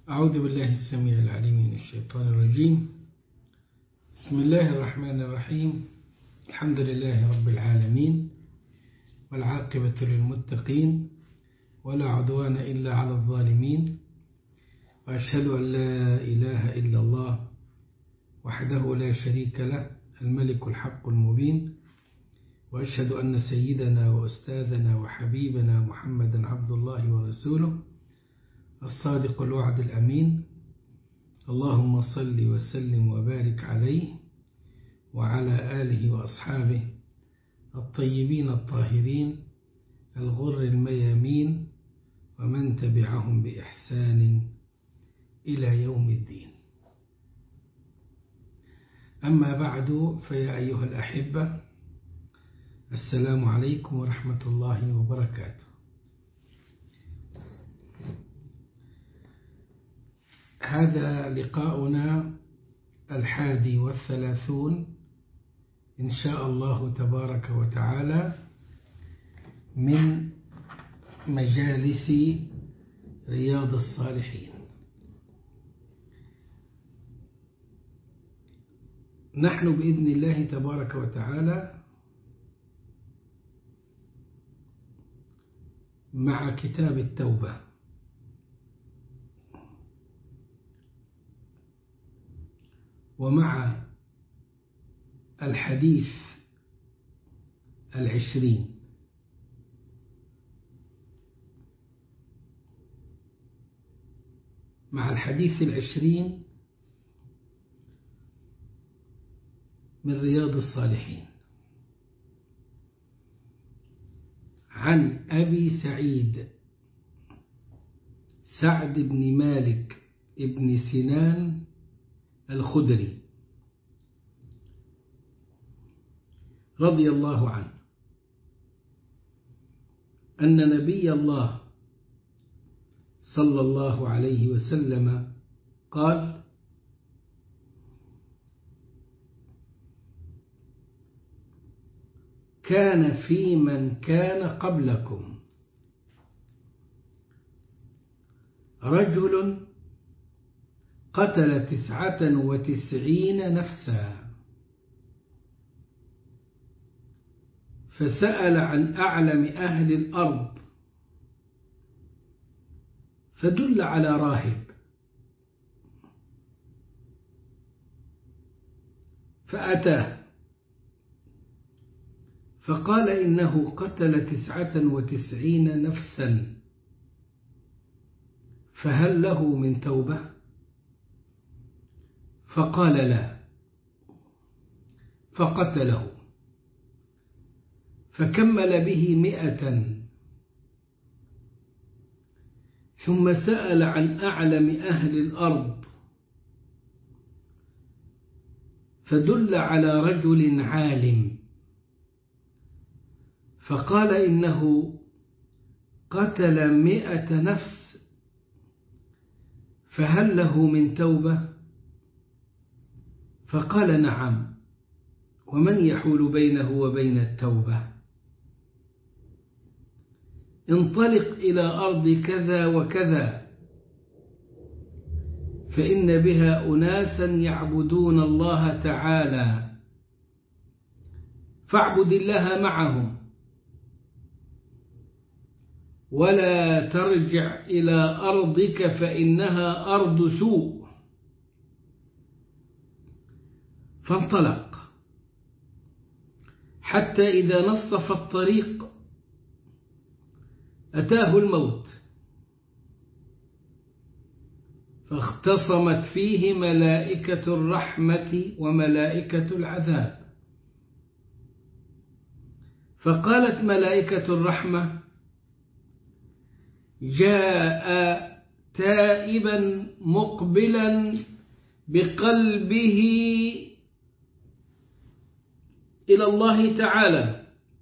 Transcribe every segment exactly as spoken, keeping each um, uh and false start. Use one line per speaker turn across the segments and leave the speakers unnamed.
أعوذ بالله السميع العليم من الشيطان الرجيم. بسم الله الرحمن الرحيم. الحمد لله رب العالمين، والعاقبة للمتقين، ولا عدوان إلا على الظالمين، وأشهد أن لا إله إلا الله وحده لا شريك له الملك الحق المبين، وأشهد أن سيدنا وأستاذنا وحبيبنا محمدا عبد الله ورسوله الصادق الوعد الأمين. اللهم صل وسلم وبارك عليه وعلى آله وأصحابه الطيبين الطاهرين الغر الميامين، ومن تبعهم بإحسان إلى يوم الدين. أما بعد، فيا أيها الأحبة، السلام عليكم ورحمة الله وبركاته. هذا لقاؤنا الحادي والثلاثون إن شاء الله تبارك وتعالى من مجالس رياض الصالحين. نحن بإذن الله تبارك وتعالى مع كتاب التوبة، ومع الحديث العشرين. مع الحديث العشرين من رياض الصالحين عن أبي سعيد سعد بن مالك بن سنان الخدري رضي الله عنه أن نبي الله صلى الله عليه وسلم قال: كان في من كان قبلكم رجل قتل تسعة وتسعين نفسا، فسأل عن أعلم أهل الأرض فدل على راهب، فأتاه فقال: إنه قتل تسعة وتسعين نفسا، فهل له من توبة؟ فقال: لا. فقتله، فكمل به مئة، ثم سأل عن أعلم أهل الأرض فدل على رجل عالم، فقال: إنه قتل مئة نفس، فهل له من توبة؟ فقال: نعم، ومن يحول بينه وبين التوبة؟ انطلق إلى أرض كذا وكذا، فإن بها أناسا يعبدون الله تعالى، فاعبد الله معهم، ولا ترجع إلى أرضك فإنها أرض سوء. فانطلق حتى إذا نصف الطريق أتاه الموت، فاختصمت فيه ملائكة الرحمة وملائكة العذاب، فقالت ملائكة الرحمة: جاء تائبا مقبلا بقلبه إلى الله تعالى.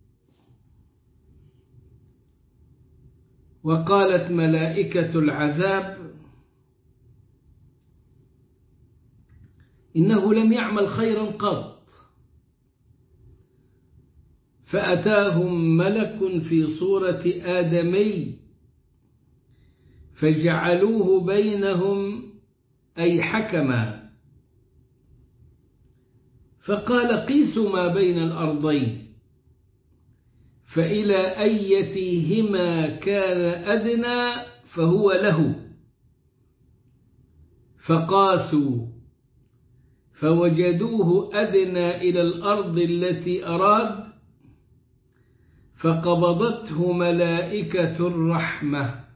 وقالت ملائكة العذاب: إنه لم يعمل خيرا قط. فأتاهم ملك في صورة آدمي فجعلوه بينهم أي حكما، فقال قيسوا ما بين الأرضين فإلى أيتهما كان أدنى فهو له، فقاسوا فوجدوه أدنى إلى الأرض التي أراد، فقبضته ملائكة الرحمة.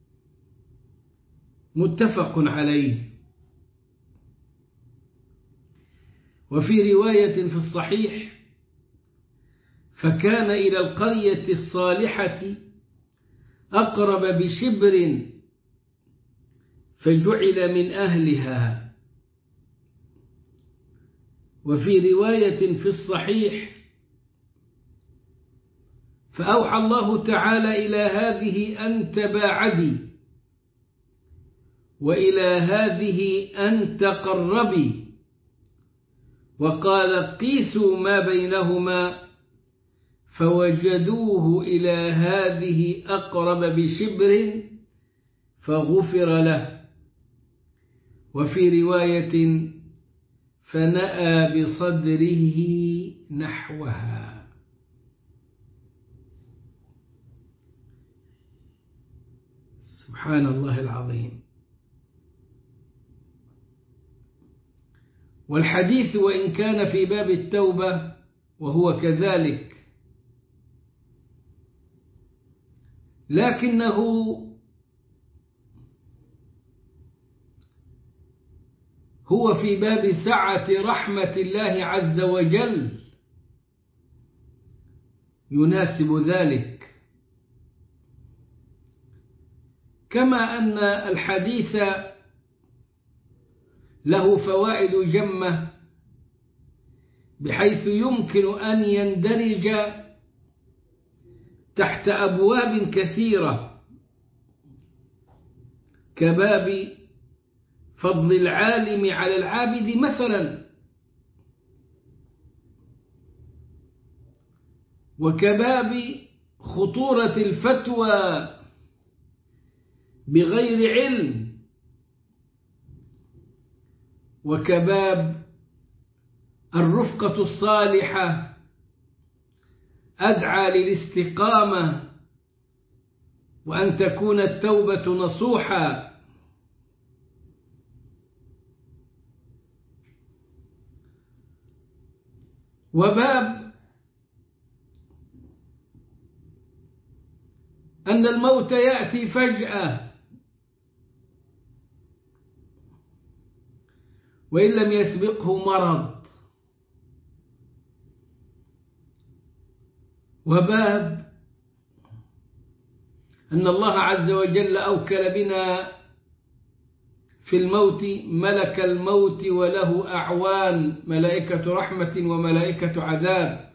متفق عليه. وفي رواية في الصحيح: فكان إلى القرية الصالحة أقرب بشبر فجعل من أهلها. وفي رواية في الصحيح: فأوحى الله تعالى إلى هذه أن تباعدي، وإلى هذه أن تقربي، وقال قيسوا ما بينهما فوجدوه إلى هذه أقرب بشبر فغفر له. وفي رواية: فنأى بصدره نحوها. سبحان الله العظيم. والحديث وإن كان في باب التوبة وهو كذلك، لكنه هو في باب سعة رحمة الله عز وجل يناسب ذلك، كما أن الحديث له فوائد جمة بحيث يمكن أن يندرج تحت أبواب كثيرة، كباب فضل العالم على العابد مثلا، وكباب خطورة الفتوى بغير علم، وكباب الرفقة الصالحة أدعى للاستقامة وأن تكون التوبة نصوحا. وباب أن الموت يأتي فجأة وإن لم يسبقه مرض. وباب أن الله عز وجل أوكل بنا في الموت ملك الموت وله أعوان، ملائكة رحمة وملائكة عذاب.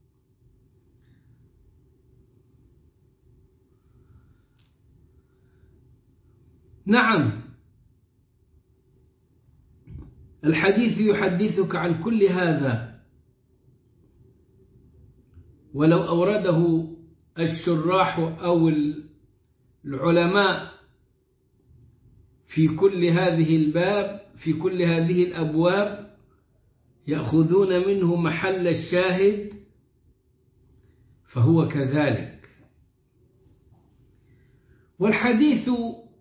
نعم، الحديث يحدثك عن كل هذا، ولو أورده الشراح أو العلماء في كل هذه الباب في كل هذه الأبواب يأخذون منه محل الشاهد، فهو كذلك. والحديث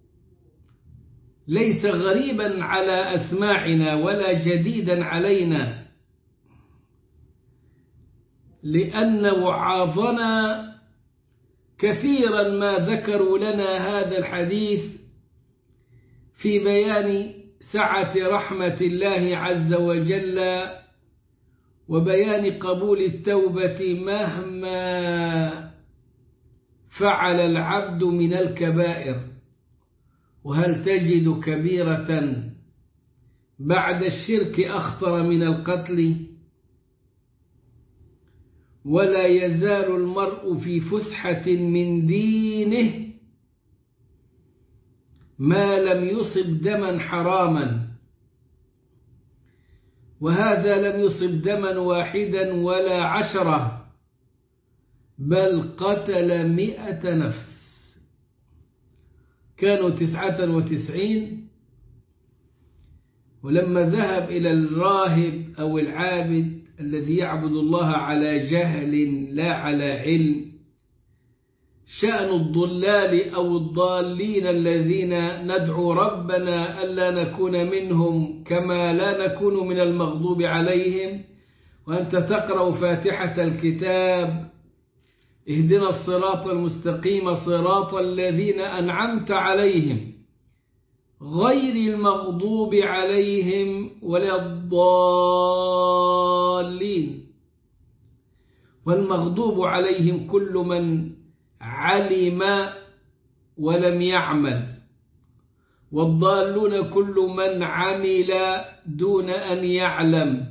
ليس غريبا على أسماعنا ولا جديدا علينا، لأن وعاظنا كثيرا ما ذكروا لنا هذا الحديث في بيان سعة رحمة الله عز وجل وبيان قبول التوبة مهما فعل العبد من الكبائر. وهل تجد كبيرة بعد الشرك أخطر من القتل؟ ولا يزال المرء في فسحة من دينه ما لم يصب دما حراما، وهذا لم يصب دما واحدا ولا عشرة، بل قتل مئة نفس. كانوا تسعة وتسعين، ولما ذهب إلى الراهب أو العابد الذي يعبد الله على جهل لا على علم، شأن الضلال أو الضالين الذين ندعو ربنا ألا نكون منهم كما لا نكون من المغضوب عليهم، وأنت تقرأ فاتحة الكتاب اهدنا الصراط المستقيم صراط الذين أنعمت عليهم غير المغضوب عليهم ولا الضالين. والمغضوب عليهم كل من علم ولم يعمل، والضالون كل من عمل دون أن يعلم.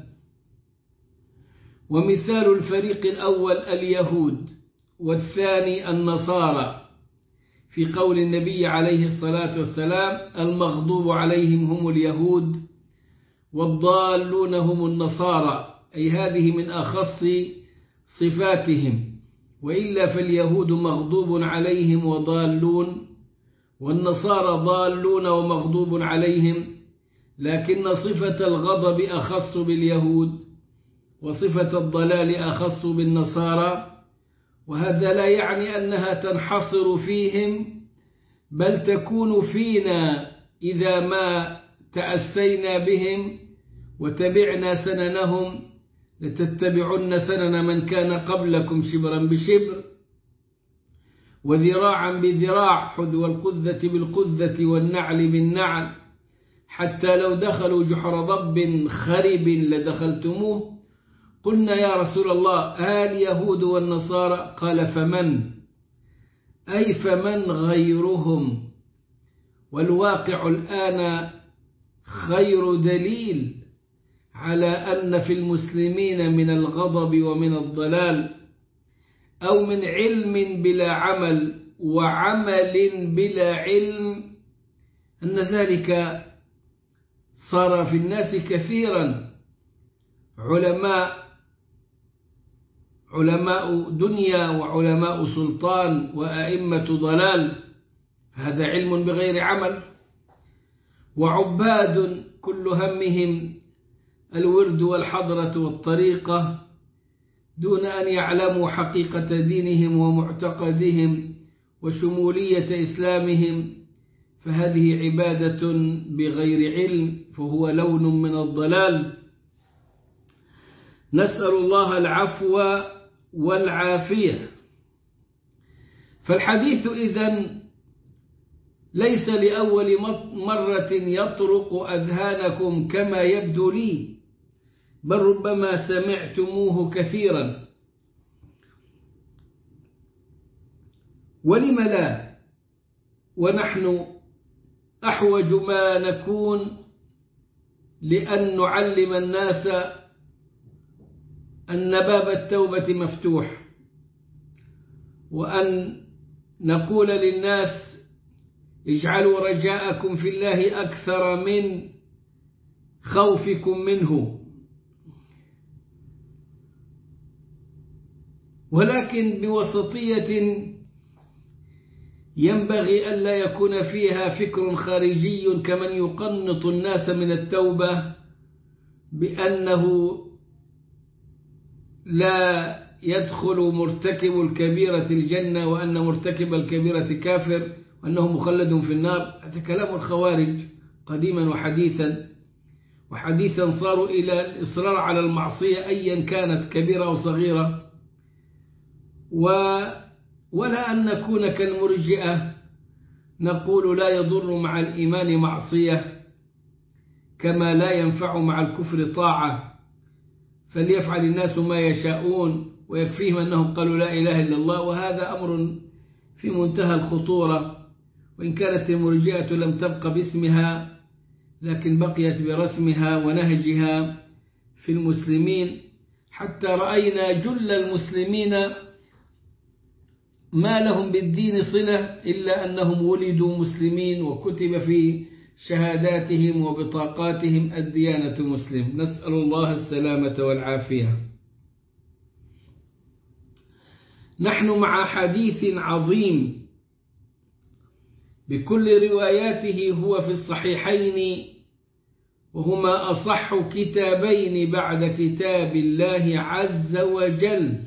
ومثال الفريق الأول اليهود والثاني النصارى في قول النبي عليه الصلاة والسلام المغضوب عليهم هم اليهود والضالون هم النصارى، أي هذه من أخص صفاتهم، وإلا فاليهود مغضوب عليهم وضالون، والنصارى ضالون ومغضوب عليهم، لكن صفة الغضب أخص باليهود وصفة الضلال أخص بالنصارى. وهذا لا يعني أنها تنحصر فيهم، بل تكون فينا إذا ما تأسينا بهم وتبعنا سننهم، لتتبعن سنن من كان قبلكم شبرا بشبر وذراعا بذراع، حذو القذة بالقذة والنعل بالنعل، حتى لو دخلوا جحر ضب خرب لدخلتموه. قلنا يا رسول الله آل يهود والنصارى؟ قال فمن؟ أي فمن غيرهم. والواقع الآن خير دليل على أن في المسلمين من الغضب ومن الضلال أو من علم بلا عمل وعمل بلا علم، أن ذلك صار في الناس كثيرا، علماء علماء دنيا وعلماء سلطان وأئمة ضلال، هذا علم بغير عمل، وعباد كل همهم الورد والحضرة والطريقة دون أن يعلموا حقيقة دينهم ومعتقدهم وشمولية إسلامهم، فهذه عبادة بغير علم، فهو لون من الضلال. نسأل الله العفو والعافية. فالحديث إذن ليس لأول مرة يطرق أذهانكم كما يبدو لي، بل ربما سمعتموه كثيرا. ولم لا؟ ونحن أحوج ما نكون لأن نعلم الناس أن باب التوبة مفتوح، وأن نقول للناس اجعلوا رجاءكم في الله أكثر من خوفكم منه. ولكن بوسطية ينبغي ألا يكون فيها فكر خارجي كمن يقنط الناس من التوبة بأنه لا يدخل مرتكب الكبيرة الجنة، وأن مرتكب الكبيرة كافر، وأنه مخلد في النار. هذا كلام الخوارج قديما وحديثا، وحديثا صاروا إلى الإصرار على المعصية أيا كانت كبيرة أو صغيرة. و ولا أن نكون كالمرجئة نقول لا يضر مع الإيمان معصية كما لا ينفع مع الكفر طاعة، فليفعل الناس ما يشاءون ويكفيهم أنهم قالوا لا إله إلا الله. وهذا أمر في منتهى الخطورة، وإن كانت المرجئة لم تبق باسمها لكن بقيت برسمها ونهجها في المسلمين، حتى رأينا جل المسلمين ما لهم بالدين صلة إلا أنهم ولدوا مسلمين وكتب في شهاداتهم وبطاقاتهم الديانة مسلم. نسأل الله السلامة والعافية. نحن مع حديث عظيم بكل رواياته هو في الصحيحين، وهما أصح كتابين بعد كتاب الله عز وجل.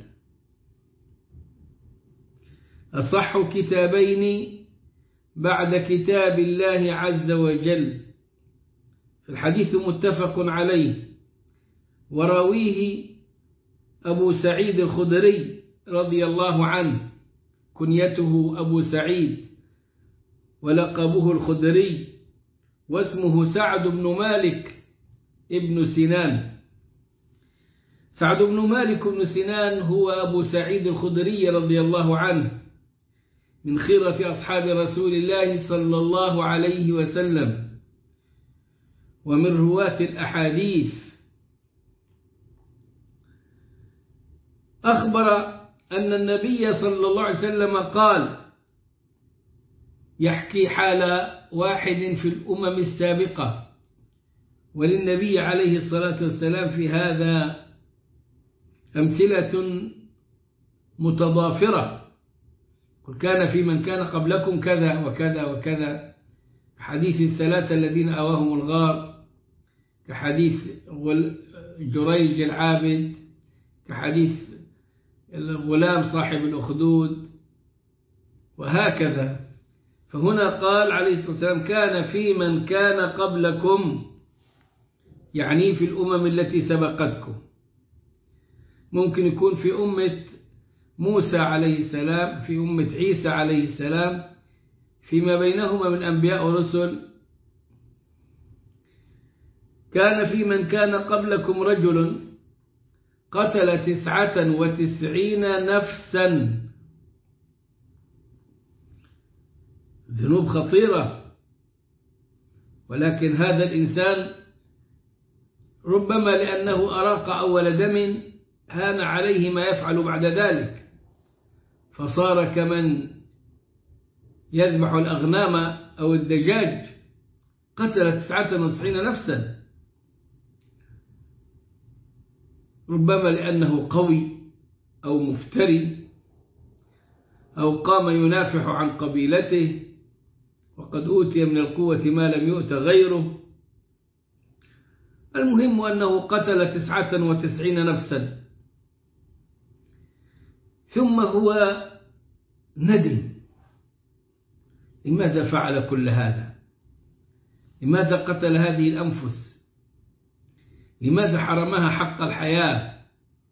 أصح كتابين بعد كتاب الله عز وجل. الحديث متفق عليه، وراويه أبو سعيد الخدري رضي الله عنه، كنيته أبو سعيد ولقبه الخدري، واسمه سعد بن مالك ابن سنان. سعد بن مالك بن سنان هو أبو سعيد الخدري رضي الله عنه، من خيرة أصحاب رسول الله صلى الله عليه وسلم، ومن رواة الأحاديث. أخبر أن النبي صلى الله عليه وسلم قال، يحكي حال واحد في الأمم السابقة، وللنبي عليه الصلاة والسلام في هذا أمثلة متضافرة. قل كان في من كان قبلكم كذا وكذا وكذا، حديث الثلاثة الذين أواهم الغار، كحديث جريج العابد، كحديث الغلام صاحب الأخدود، وهكذا. فهنا قال عليه الصلاة والسلام كان في من كان قبلكم، يعني في الأمم التي سبقتكم. ممكن يكون في أمة موسى عليه السلام، في أمة عيسى عليه السلام، فيما بينهما من أنبياء ورسل. كان في من كان قبلكم رجل قتل تسعة وتسعين نفسا، ذنوب خطيرة، ولكن هذا الإنسان ربما لأنه أراق أول دم هان عليه ما يفعل بعد ذلك، فصار كمن يذبح الأغنام أو الدجاج. قتل تسعة وتسعين نفسا، ربما لأنه قوي أو مفتري أو قام ينافح عن قبيلته، وقد أوتي من القوة ما لم يؤت غيره. المهم أنه قتل تسعة وتسعين نفسا، ثم هو ندم. لماذا فعل كل هذا؟ لماذا قتل هذه الأنفس؟ لماذا حرمها حق الحياة؟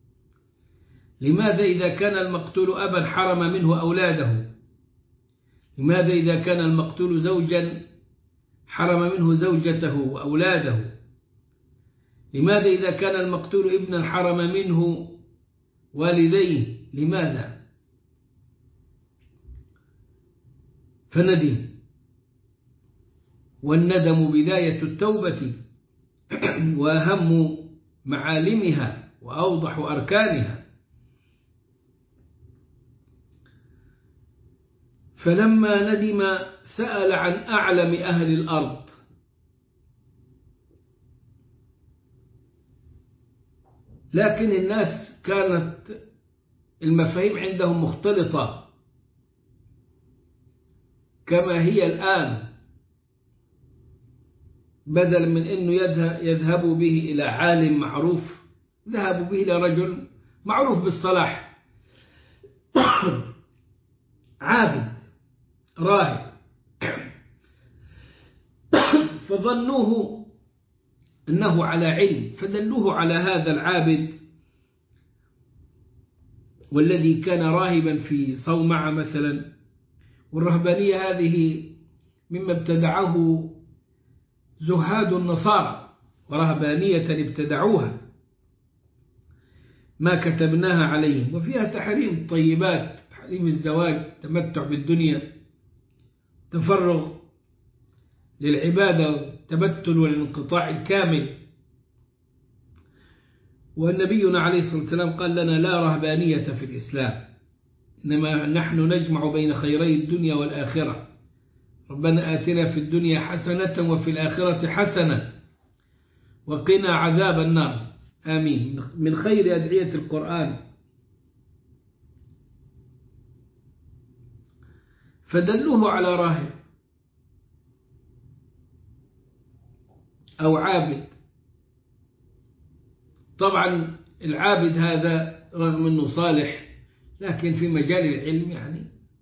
لماذا إذا كان المقتول أبا حرم منه أولاده؟ لماذا إذا كان المقتول زوجا حرم منه زوجته وأولاده؟ لماذا إذا كان المقتول ابنا حرم منه والديه؟ لماذا؟ فندم، والندم بداية التوبة وأهم معالمها وأوضح أركانها. فلما ندم سأل عن أعلم أهل الأرض، لكن الناس كانت المفاهيم عندهم مختلطة كما هي الآن. بدل من أنه يذهبوا به إلى عالم معروف، ذهبوا به إلى رجل معروف بالصلاح، عابد راهب، فظنوه أنه على علم، فدلوه على هذا العابد، والذي كان راهبا في صومعة مثلا. والرهبانية هذه مما ابتدعه زهاد النصارى، ورهبانية ابتدعوها ما كتبناها عليهم، وفيها تحريم الطيبات، تحريم الزواج، تمتع بالدنيا، تفرغ للعبادة، تبتل والانقطاع الكامل. والنبينا عليه الصلاة والسلام قال لنا لا رهبانية في الإسلام، إنما نحن نجمع بين خيري الدنيا والآخرة. ربنا آتنا في الدنيا حسنة وفي الآخرة حسنة وقنا عذاب النار، آمين. من خير أدعية القرآن. فدلوه على راهب أو عابد. طبعا العابد هذا رغم أنه صالح لكن في مجال العلم يعني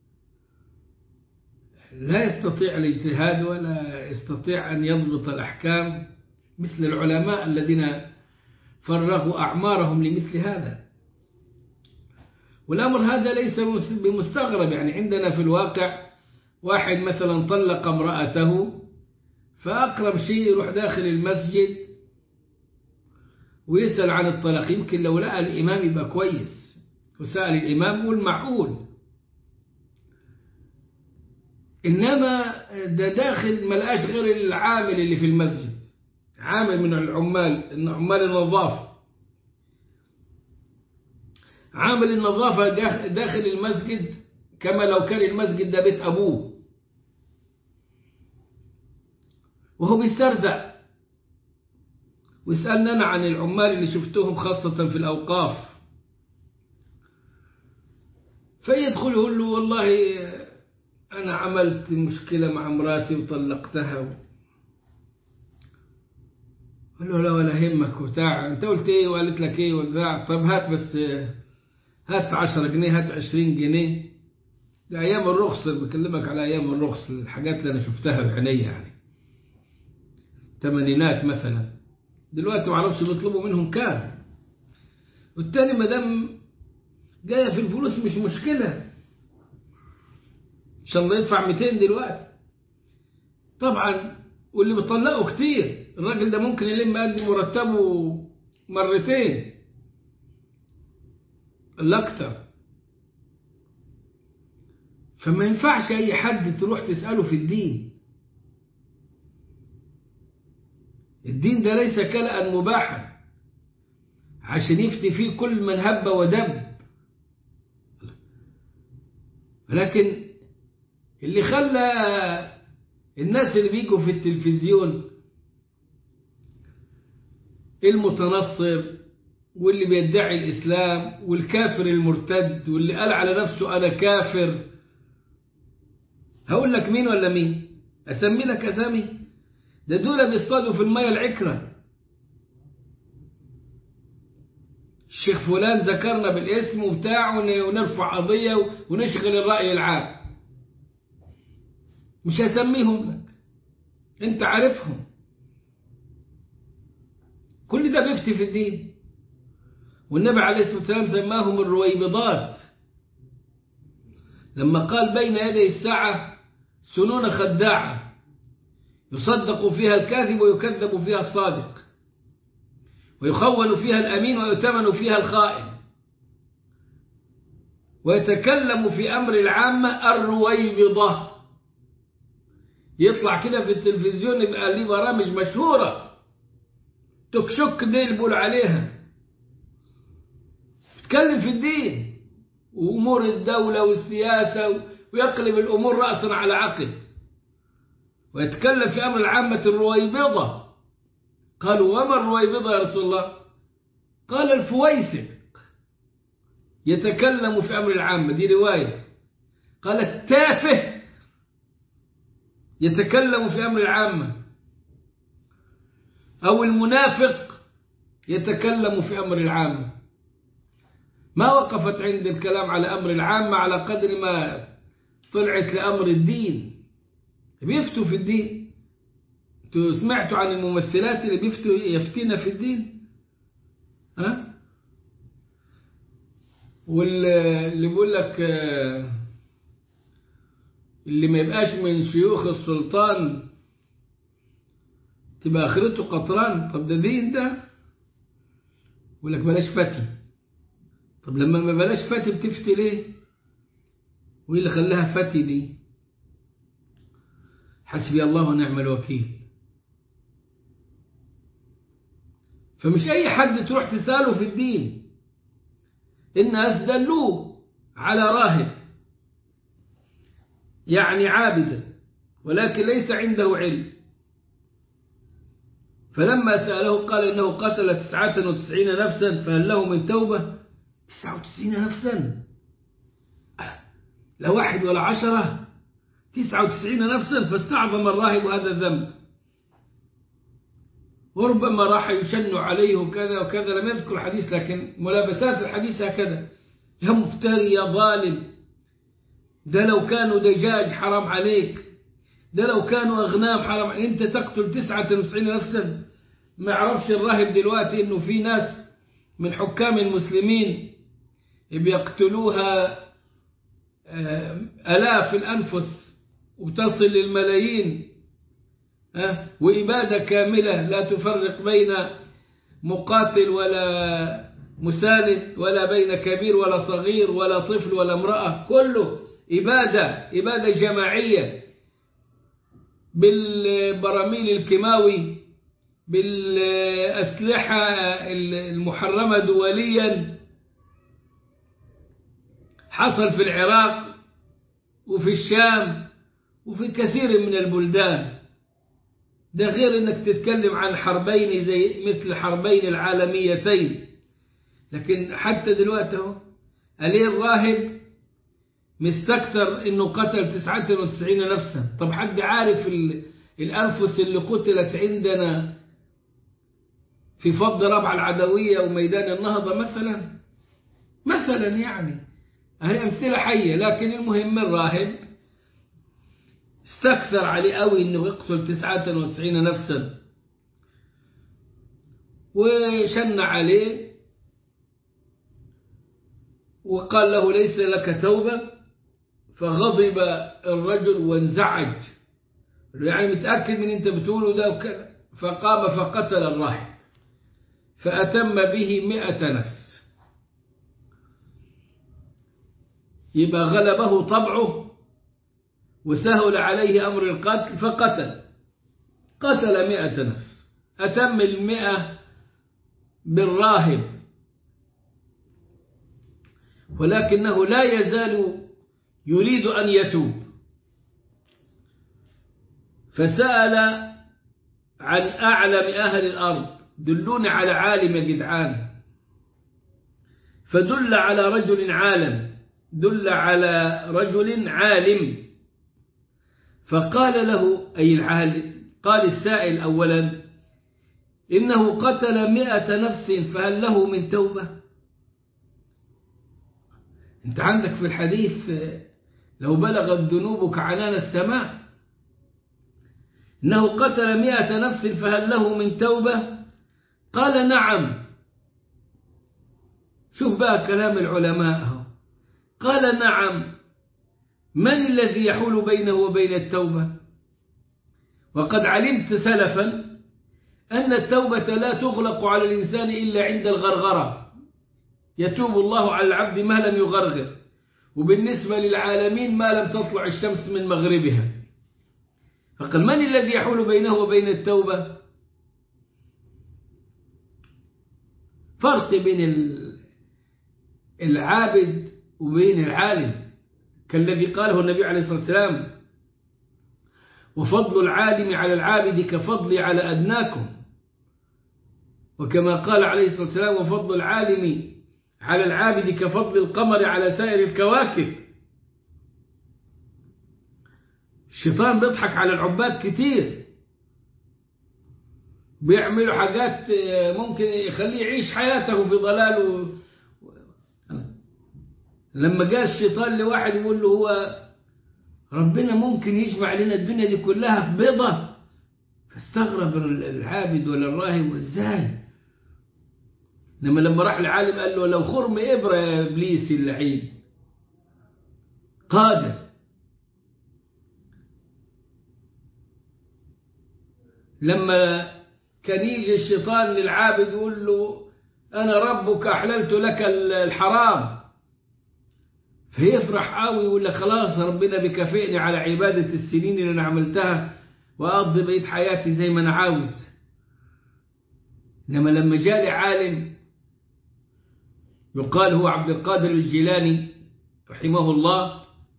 لا يستطيع الاجتهاد ولا يستطيع أن يضبط الأحكام مثل العلماء الذين فرغوا أعمارهم لمثل هذا. والأمر هذا ليس بمستغرب، يعني عندنا في الواقع واحد مثلا طلق امرأته، فأقرب شيء يروح داخل المسجد ويسأل عن الطلاق، يمكن لو لقى الإمام يبقى كويس وسأل الإمام والمعقول. إنما ده داخل ملقاش غير العامل اللي في المسجد، عامل من العمال عمال النظافة، عامل النظافة داخل المسجد كما لو كان المسجد ده بيت أبوه، وهو بيسترزق ويسألنا أنا عن العمال اللي شفتهم خاصة في الأوقاف. فيدخل يقول له والله أنا عملت مشكلة مع مراتي وطلقتها. قال له لا ولا همك وبتاع، أنت قلت إيه وقالت لك إيه وبتاع، طب هات بس هات عشرة جنيه هات عشرين جنيه. ده أيام الرخص، بكلمك على أيام الرخص، الحاجات اللي أنا شفتها بعيني يعني تمانينات مثلا. دلوقتي ما اعرفش بيطلبوا منهم كام. والتاني ما دام جايه في الفلوس مش مشكله، ان شاء الله يدفع مئتين دلوقتي طبعا. واللي بيطلقوا كتير، الراجل ده ممكن يلم قد مرتبه مرتين لا اكتر. فما ينفعش اي حد تروح تساله في الدين. الدين ده ليس كلأ مباحا عشان يفتي فيه كل من هب ودب. لكن اللي خلى الناس اللي بيجوا في التلفزيون المتنصر واللي بيدعي الإسلام والكافر المرتد واللي قال على نفسه أنا كافر، هقول لك مين ولا مين؟ أسمي لك أسامي؟ ده دول بيصطادوا في المية العكرة. الشيخ فلان ذكرنا بالاسم وبتاع ونرفع قضية ونشغل الرأي العام. مش هسميهم لك، انت عارفهم. كل ده بيفتي في الدين. والنبي عليه الصلاة والسلام سماهم الرويبضات لما قال بين يدي الساعة سنون خداعة يصدق فيها الكاذب ويكذب فيها الصادق، ويخون فيها الأمين ويؤتمن فيها الخائن، ويتكلم في أمر العامة الرويبضة. يطلع كده في التلفزيون يبقى ليه برامج مشهورة تكشك دي اللي بيقول عليها، يتكلم في الدين وأمور الدولة والسياسة ويقلب الأمور رأسا على عقب، ويتكلم في أمر العامة الرويبضة. قالوا وما الرويبضة يا رسول الله؟ قال الفويسق يتكلم في أمر العامة، دي رواية. قال التافه يتكلم في أمر العامة، أو المنافق يتكلم في أمر العامة. ما وقفت عند الكلام على أمر العامة على قدر ما طلعت لأمر الدين، بيفتوا في الدين. انتوا سمعتوا عن الممثلات اللي بيفتوا يفتينا في الدين؟ ها؟ واللي بيقول لك اللي ما يبقاش من شيوخ السلطان تبقى آخرته قطران. طب ده دين ده؟ يقول لك بلاش فتي. طب لما ما بلاش فتي بتفتي ليه؟ وإيه اللي خلاها فتي دي؟ حسبي الله ونعم الوكيل. فمش أي حد تروح تسأله في الدين. الناس دلوه على راهب يعني عابدا ولكن ليس عنده علم، فلما سأله قال إنه قتل تسعة وتسعين نفسا فهل له من توبة؟ تسعة وتسعين نفسا، لا واحد ولا عشرة، تسعة وتسعين نفسا. فاستعظم الراهب هذا الذنب وربما راح يشن عليه وكذا وكذا، لم يذكر الحديث، لكن ملابسات الحديث هكذا: يا مفتري يا ظالم، ده لو كانوا دجاج حرام عليك، ده لو كانوا أغنام حرام عليك، أنت تقتل تسعة وتسعين نفسا. ما يعرفش الراهب دلوقتي إنه في ناس من حكام المسلمين بيقتلوها آلاف الأنفس وتصل للملايين، وإبادة كاملة لا تفرق بين مقاتل ولا مسالم، ولا بين كبير ولا صغير ولا طفل ولا امرأة، كله إبادة إبادة جماعية بالبراميل الكيماوي، بالأسلحة المحرمة دوليا. حصل في العراق وفي الشام وفي كثير من البلدان. ده غير انك تتكلم عن حربين زي مثل حربين العالميتين. لكن حتى دلوقتي اهو عليه الراهب مستكثر انه قتل تسعة وتسعين نفسا. طب حد عارف الانفس اللي قتلت عندنا في فض ربع العدوية وميدان النهضة مثلا مثلا يعني هي أمثلة حية. لكن المهم الراهب استكثر عليه قوي انه يقتل تسعة وتسعين نفسا، وشن عليه وقال له ليس لك توبة. فغضب الرجل وانزعج، يعني متأكد من انت بتقوله ده وكذا. فقام فقتل الراهب فأتم به مئة نفس. يبقى غلبه طبعه وسهل عليه أمر القتل فقتل قتل مئة نفس، أتم المئة بالراهب، ولكنه لا يزال يريد أن يتوب. فسأل عن أعلم أهل الأرض: دلوني على عالم يا جدعان. فدل على رجل عالم دل على رجل عالم فقال له أي العالم، قال السائل أولا: إنه قتل مئة نفس فهل له من توبة؟ أنت عندك في الحديث لو بلغت ذنوبك عنان السماء، إنه قتل مئة نفس فهل له من توبة؟ قال نعم. شوف بقى كلام العلماء، قال نعم. من الذي يحول بينه وبين التوبة؟ وقد علمت سلفا أن التوبة لا تغلق على الإنسان إلا عند الغرغرة، يتوب الله على العبد ما لم يغرغر، وبالنسبة للعالمين ما لم تطلع الشمس من مغربها. فقال من الذي يحول بينه وبين التوبة؟ فرق بين العابد وبين العالم، كالذي قاله النبي عليه الصلاة والسلام: وفضل العالم على العابد كفضلي على أدناكم. وكما قال عليه الصلاة والسلام: وفضل العالم على العابد كفضل القمر على سائر الكواكب. الشيطان بيضحك على العباد كتير، بيعملوا حاجات ممكن يخليه يعيش حياته في ضلال و... لما جاء الشيطان لواحد يقول له هو ربنا ممكن يجمع لنا الدنيا دي كلها في بيضة، فاستغرب العابد ولا الراهب وازاي. لما لما راح العالم قال له لو خرم إبرة يا إبليس اللعين قادر. لما كان يجي الشيطان للعابد يقول له أنا ربك أحللت لك الحرام، فيفرح قوي ويقول لك خلاص ربنا بيكافئني على عبادة السنين اللي أنا عملتها وأقضي بقية حياتي زي ما أنا عاوز. إنما لما جاء لي عالم يقال هو عبد القادر الجيلاني رحمه الله،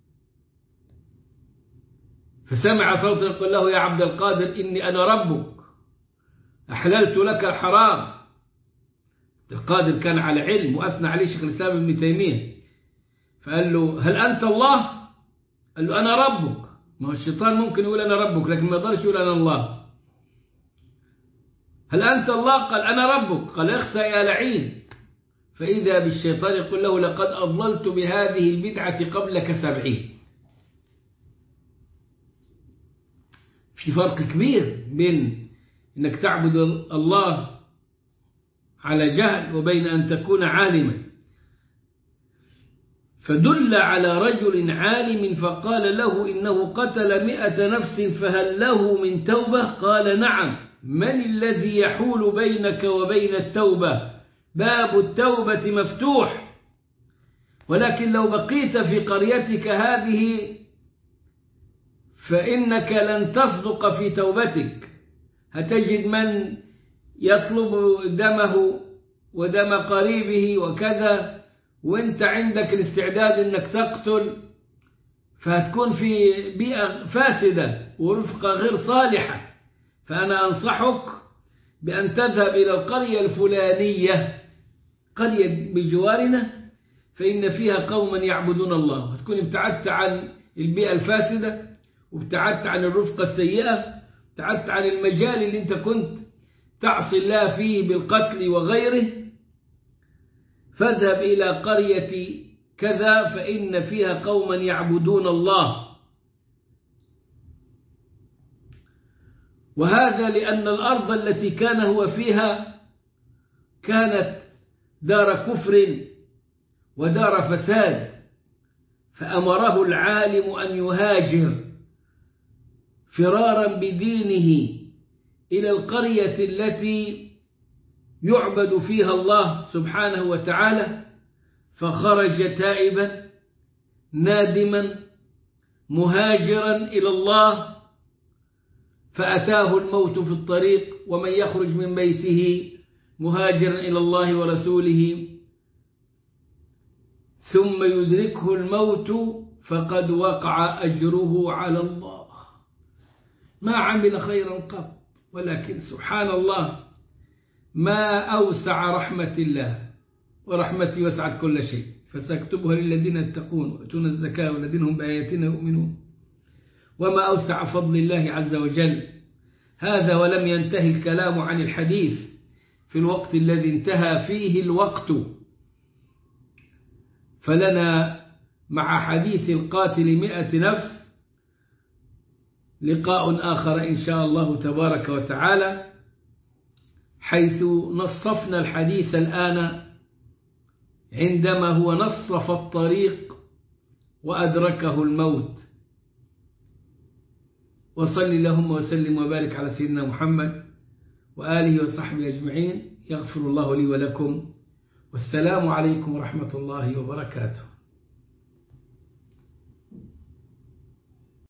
فسمع صوتا يقول له يا عبد القادر إني أنا ربك أحللت لك الحرام. عبد القادر كان على علم وأثنى عليه شيخ الإسلام ابن تيمية، فقال له هل أنت الله؟ قال له أنا ربك. ما هو الشيطان ممكن يقول أنا ربك لكن ما يقدرش يقول أنا الله. هل أنت الله؟ قال أنا ربك. قال اخسأ يا لعين. فإذا بالشيطان يقول له لقد أضللت بهذه البدعة قبلك سبعين. في فرق كبير بين أنك تعبد الله على جهل وبين أن تكون عالما. فدل على رجل عالم فقال له إنه قتل مئة نفس فهل له من توبة؟ قال نعم. من الذي يحول بينك وبين التوبة؟ باب التوبة مفتوح، ولكن لو بقيت في قريتك هذه فإنك لن تصدق في توبتك. هتجد من يطلب دمه ودم قريبه وكذا، وانت عندك الاستعداد انك تقتل، فهتكون في بيئة فاسدة ورفقة غير صالحة. فأنا أنصحك بأن تذهب إلى القرية الفلانية، قرية بجوارنا، فإن فيها قوما يعبدون الله، وتكون ابتعدت عن البيئة الفاسدة، وابتعدت عن الرفقة السيئة، ابتعدت عن المجال اللي انت كنت تعصي الله فيه بالقتل وغيره. فاذهب إلى قرية كذا فإن فيها قوما يعبدون الله. وهذا لأن الأرض التي كان هو فيها كانت دار كفر ودار فساد، فأمره العالم أن يهاجر فرارا بدينه إلى القرية التي يعبد فيها الله سبحانه وتعالى، فخرج تائبا نادما مهاجرا إلى الله، فأتاه الموت في الطريق. ومن يخرج من بيته مهاجرا إلى الله ورسوله ثم يدركه الموت فقد وقع أجره على الله. ما عمل خيرا قط، ولكن سبحان الله ما أوسع رحمة الله، ورحمتي وسعت كل شيء فسأكتبها للذين يتقون ويؤتون الزكاة والذين هم بآياتنا يؤمنون. وما أوسع فضل الله عز وجل. هذا ولم ينتهي الكلام عن الحديث في الوقت الذي انتهى فيه الوقت، فلنا مع حديث القاتل مئة نفس لقاء آخر إن شاء الله تبارك وتعالى، حيث نصفنا الحديث الآن عندما هو نصف الطريق وأدركه الموت. وصل اللهم وسلم وبارك على سيدنا محمد وآله وصحبه أجمعين. يغفر الله لي ولكم، والسلام عليكم ورحمة الله وبركاته.